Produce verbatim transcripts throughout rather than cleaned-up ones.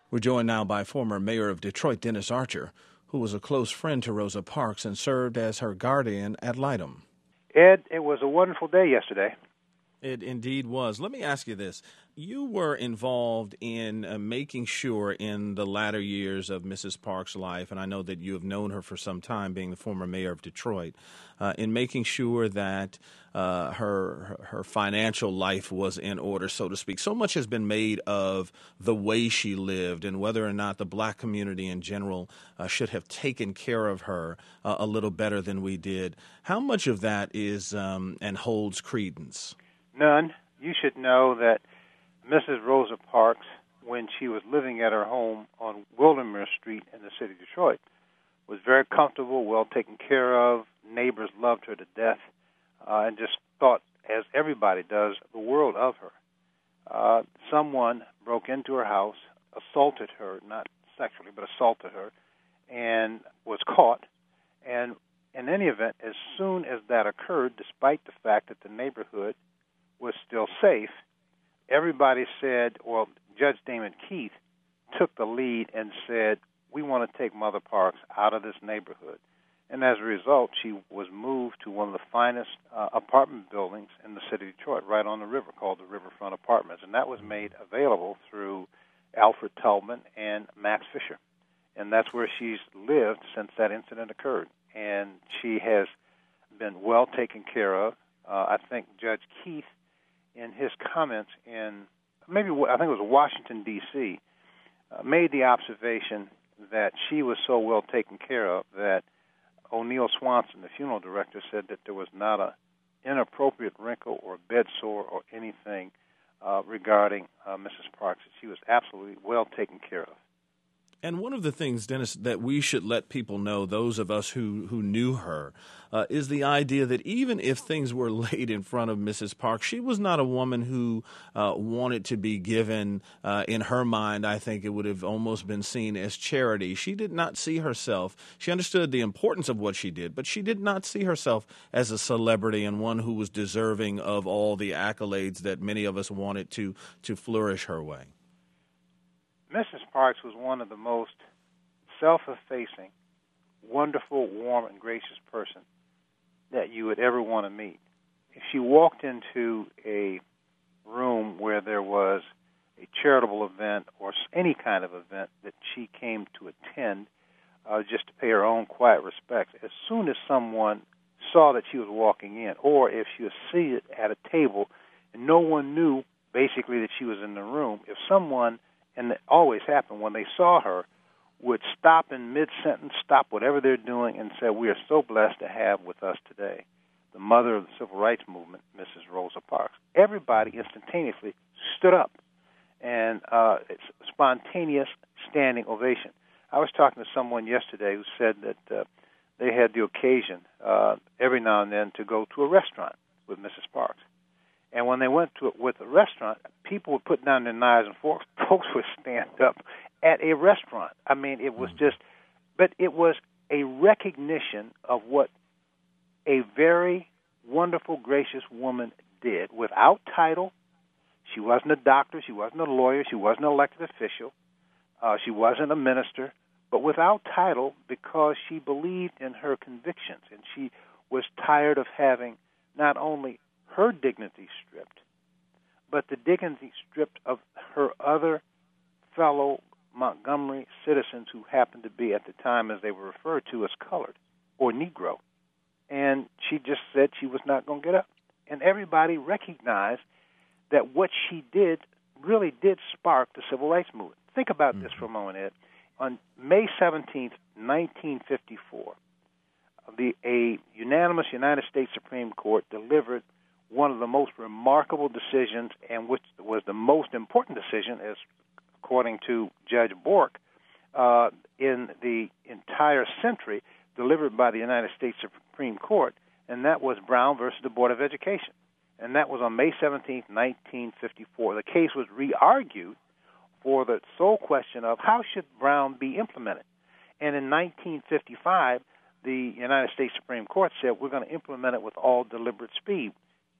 We're joined now by former mayor of Detroit, Dennis Archer, who was a close friend to Rosa Parks and served as her guardian ad litem. Ed, it was a wonderful day yesterday. It indeed was. Let me ask you this. You were involved in uh, making sure in the latter years of Missus Parks' life, and I know that you have known her for some time, being the former mayor of Detroit, uh, in making sure that uh, her her financial life was in order, so to speak. So much has been made of the way she lived and whether or not the black community in general uh, should have taken care of her uh, a little better than we did. How much of that is um, and holds credence? None. You should know that Missus Rosa Parks, when she was living at her home on Wildermuir Street in the city of Detroit, was very comfortable, well taken care of. Neighbors loved her to death uh, and just thought, as everybody does, the world of her. Uh, someone broke into her house, assaulted her, not sexually, but assaulted her, and was caught. And in any event, as soon as that occurred, despite the fact that the neighborhood was still safe, everybody said, well, Judge Damon Keith took the lead and said, we want to take Mother Parks out of this neighborhood. And as a result, she was moved to one of the finest uh, apartment buildings in the city of Detroit, right on the river, called the Riverfront Apartments. And that was made available through Alfred Tubman and Max Fisher. And that's where she's lived since that incident occurred. And she has been well taken care of. Uh, I think Judge Keith, in his comments in maybe I think it was Washington, D C, uh, made the observation that she was so well taken care of that O'Neill Swanson, the funeral director, said that there was not a inappropriate wrinkle or bed sore or anything uh, regarding uh, Missus Parks. She was absolutely well taken care of. And one of the things, Dennis, that we should let people know, those of us who, who knew her, uh, is the idea that even if things were laid in front of Missus Parks, she was not a woman who uh, wanted to be given, uh, in her mind, I think it would have almost been seen as charity. She did not see herself. She understood the importance of what she did, but she did not see herself as a celebrity and one who was deserving of all the accolades that many of us wanted to, to flourish her way. Missus Parks was one of the most self-effacing, wonderful, warm, and gracious person that you would ever want to meet. If she walked into a room where there was a charitable event or any kind of event that she came to attend uh, just to pay her own quiet respects, as soon as someone saw that she was walking in, or if she was seated at a table and no one knew basically that she was in the room, if someone, and it always happened when they saw her, would stop in mid-sentence, stop whatever they're doing, and say, we are so blessed to have with us today the mother of the civil rights movement, Missus Rosa Parks. Everybody instantaneously stood up, and uh, it's a spontaneous standing ovation. I was talking to someone yesterday who said that uh, they had the occasion uh, every now and then to go to a restaurant with Missus Parks. And when they went to it with a restaurant, people would put down their knives and forks. Folks would stand up at a restaurant. I mean, it was just, but it was a recognition of what a very wonderful, gracious woman did without title. She wasn't a doctor. She wasn't a lawyer. She wasn't an elected official. Uh, she wasn't a minister, but without title because she believed in her convictions, and she was tired of having not only her dignity stripped, but the dignity stripped of her other fellow Montgomery citizens who happened to be at the time, as they were referred to, as colored or Negro. And she just said she was not going to get up. And everybody recognized that what she did really did spark the civil rights movement. Think about mm-hmm. this for a moment, Ed. On May seventeenth, nineteen fifty-four, the, a unanimous United States Supreme Court delivered one of the most remarkable decisions, and which was the most important decision, as according to Judge Bork, uh, in the entire century, delivered by the United States Supreme Court, and that was Brown versus the Board of Education. And that was on May seventeenth, nineteen fifty-four. The case was re-argued for the sole question of how should Brown be implemented. And in nineteen fifty-five, the United States Supreme Court said we're going to implement it with all deliberate speed.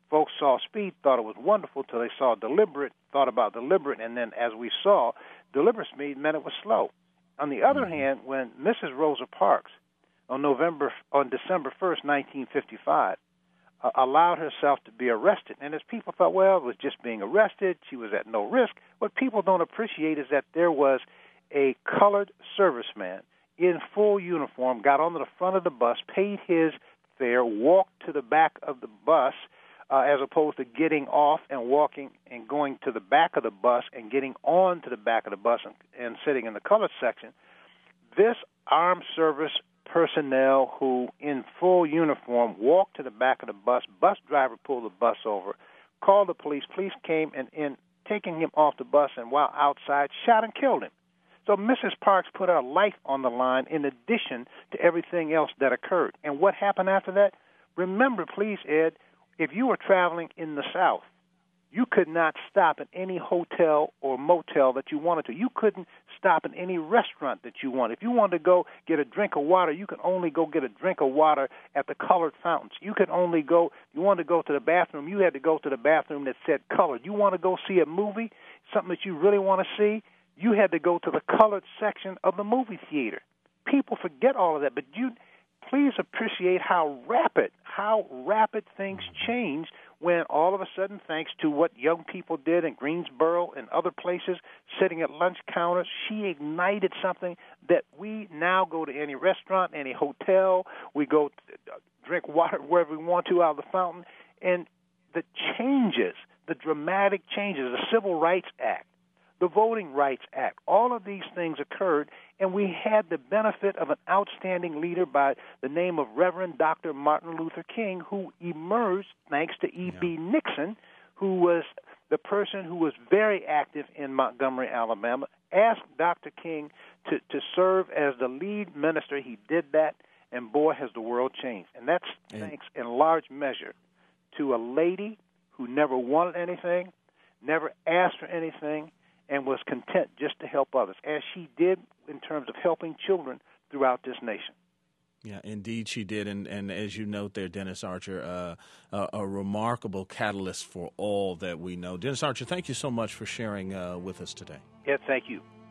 Folks saw speed, thought it was wonderful till they saw deliberate, thought about deliberate, and then as we saw, deliberate speed meant it was slow. On the other mm-hmm. hand, when Missus Rosa Parks on November on December first, nineteen fifty-five, uh, allowed herself to be arrested, and as people thought, well, it was just being arrested, she was at no risk. What people don't appreciate is that there was a colored serviceman in full uniform, got onto the front of the bus, paid his fare, walked to the back of the bus, uh, as opposed to getting off and walking and going to the back of the bus and getting on to the back of the bus and, and sitting in the colored section. This armed service personnel who, in full uniform, walked to the back of the bus, bus driver pulled the bus over, called the police. Police came and, in taking him off the bus, and while outside, shot and killed him. So Missus Parks put her life on the line in addition to everything else that occurred. And what happened after that? Remember, please, Ed, if you were traveling in the South, you could not stop at any hotel or motel that you wanted to. You couldn't stop at any restaurant that you wanted. If you wanted to go get a drink of water, you could only go get a drink of water at the colored fountains. You could only go, you wanted to go to the bathroom, you had to go to the bathroom that said colored. You want to go see a movie, something that you really want to see, you had to go to the colored section of the movie theater. People forget all of that, but you please appreciate how rapid, how rapid things changed when all of a sudden, thanks to what young people did in Greensboro and other places, sitting at lunch counters, she ignited something that we now go to any restaurant, any hotel, we go to drink water wherever we want to out of the fountain, and the changes, the dramatic changes, the Civil Rights Act, the Voting Rights Act, all of these things occurred, and we had the benefit of an outstanding leader by the name of Reverend Doctor Martin Luther King, who emerged thanks to E B Yeah. Nixon, who was the person who was very active in Montgomery, Alabama, asked Doctor King to, to serve as the lead minister. He did that, and boy, has the world changed. And that's and thanks in large measure to a lady who never wanted anything, never asked for anything, and was content just to help others, as she did in terms of helping children throughout this nation. Yeah, indeed she did. And, and as you note there, Dennis Archer, uh, a, a remarkable catalyst for all that we know. Dennis Archer, thank you so much for sharing uh, with us today. Yeah, thank you.